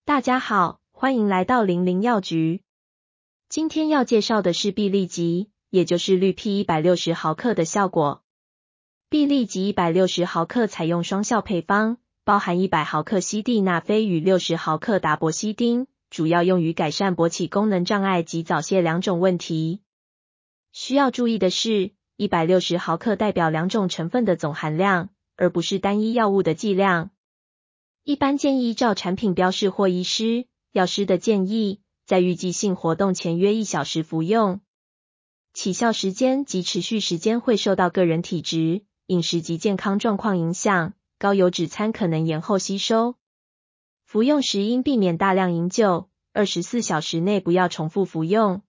大家好，欢迎来到00药局。今天要介绍的是必利吉，也就是氯 P 160毫克的效果。必利吉160毫克采用双效配方，包含100毫克西地那非与60毫克达博西丁，主要用于改善勃起功能障碍及早泄两种问题。需要注意的是，160毫克代表两种成分的总含量，而不是单一药物的剂量。一般建议照产品标示或医师、药师的建议，在预计性活动前约1小时服用。起效时间及持续时间会受到个人体质、饮食及健康状况影响，高油脂餐可能延后吸收。服用时应避免大量饮酒，24小时内不要重复服用。